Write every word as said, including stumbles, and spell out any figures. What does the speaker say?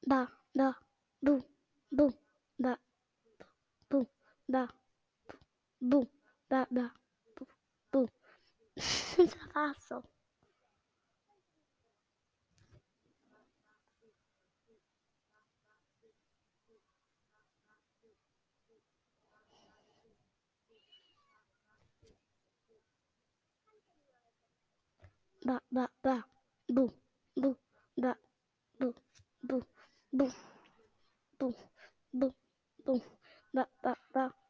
Da, da, bu, bu, da, bu, da, bu, da, da, bu, bu. Passo. Da, da, da, bu, bu, da, bu, bu, bu, bu, bu, bu, da, da, da.